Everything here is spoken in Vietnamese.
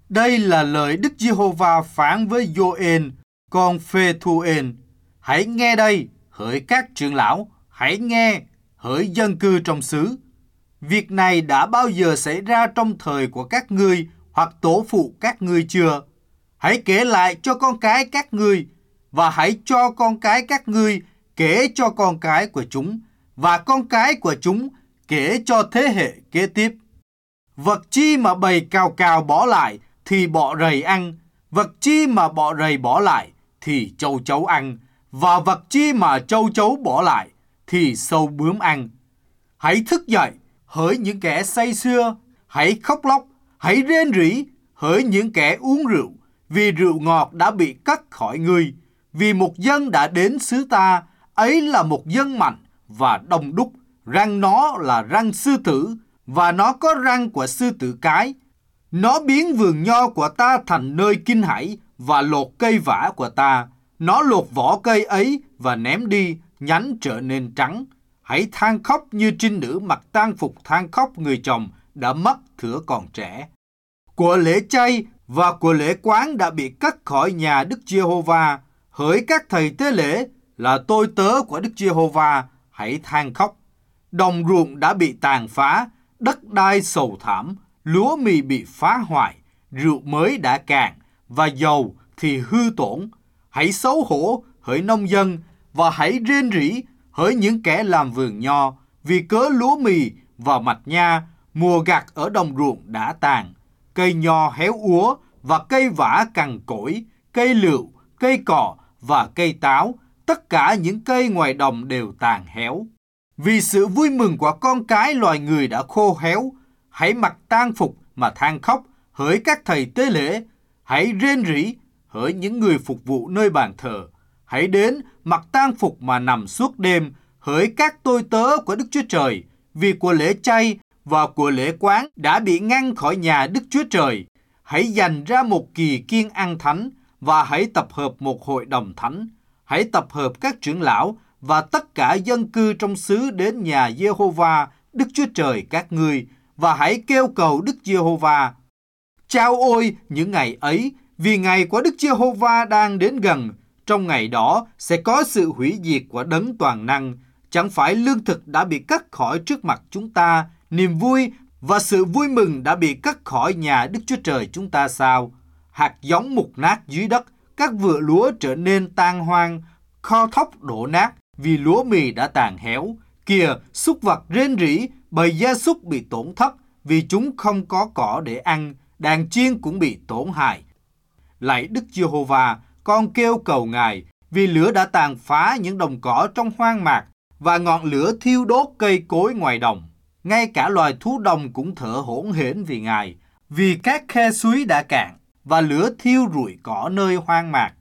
Đây là lời Đức Giê-hô-va phán với Gio-ên, con Phê-thu-ên. Hãy nghe đây, hỡi các trưởng lão, hãy nghe, hỡi dân cư trong xứ. Việc này đã bao giờ xảy ra trong thời của các ngươi hoặc tổ phụ các ngươi chưa? Hãy kể lại cho con cái các ngươi, và hãy cho con cái các ngươi kể cho con cái của chúng, và con cái của chúng kể cho thế hệ kế tiếp. Vật chi mà bầy cào cào bỏ lại thì bọ rầy ăn, vật chi mà bọ rầy bỏ lại thì châu chấu ăn, và vật chi mà châu chấu bỏ lại thì sâu bướm ăn. Hãy thức dậy, hỡi những kẻ say sưa, hãy khóc lóc, hãy rên rỉ, hỡi những kẻ uống rượu, vì rượu ngọt đã bị cất khỏi ngươi. Vì một dân đã đến xứ ta, ấy là một dân mạnh và đông đúc, răng nó là răng sư tử, và nó có răng của sư tử cái. Nó biến vườn nho của ta thành nơi kinh hãi và lột cây vả của ta. Nó lột vỏ cây ấy và ném đi, nhánh trở nên trắng. Hãy than khóc như trinh nữ mặc tang phục than khóc người chồng đã mất thuở còn trẻ. Của lễ chay và của lễ quán đã bị cắt khỏi nhà Đức Giê-hô-va. Hỡi các thầy tế lễ là tôi tớ của Đức Giê-hô-va, hãy than khóc. Đồng ruộng đã bị tàn phá, đất đai sầu thảm, lúa mì bị phá hoại, rượu mới đã cạn và dầu thì hư tổn. Hãy xấu hổ, hỡi nông dân, và hãy rên rỉ, hỡi những kẻ làm vườn nho, vì cớ lúa mì và mạch nha, mùa gặt ở đồng ruộng đã tàn. Cây nho héo úa và cây vả cằn cỗi, cây lựu, cây cọ và cây táo, tất cả những cây ngoài đồng đều tàn héo. Vì sự vui mừng của con cái loài người đã khô héo, hãy mặc tang phục mà than khóc, hỡi các thầy tế lễ, hãy rên rỉ, hỡi những người phục vụ nơi bàn thờ. Hãy đến mặc tang phục mà nằm suốt đêm, hỡi các tôi tớ của Đức Chúa Trời, vì của lễ chay và của lễ quán đã bị ngăn khỏi nhà Đức Chúa Trời. Hãy dành ra một kỳ kiêng ăn thánh và hãy tập hợp một hội đồng thánh. Hãy tập hợp các trưởng lão và tất cả dân cư trong xứ đến nhà Giê-hô-va, Đức Chúa Trời các ngươi, và hãy kêu cầu Đức Giê-hô-va. Chao ôi những ngày ấy, vì ngày của Đức Giê-hô-va đang đến gần. Trong ngày đó sẽ có sự hủy diệt của đấng toàn năng. Chẳng phải lương thực đã bị cắt khỏi trước mặt chúng ta, niềm vui và sự vui mừng đã bị cắt khỏi nhà Đức Chúa Trời chúng ta sao? Hạt giống mục nát dưới đất, các vựa lúa trở nên tan hoang, kho thóc đổ nát vì lúa mì đã tàn héo. Kìa, súc vật rên rỉ, bầy gia súc bị tổn thất vì chúng không có cỏ để ăn, đàn chiên cũng bị tổn hại. Lạy Đức Giê-hô-va, con kêu cầu Ngài, vì lửa đã tàn phá những đồng cỏ trong hoang mạc và ngọn lửa thiêu đốt cây cối ngoài đồng. Ngay cả loài thú đồng cũng thở hổn hển vì Ngài, vì các khe suối đã cạn và lửa thiêu rụi cỏ nơi hoang mạc.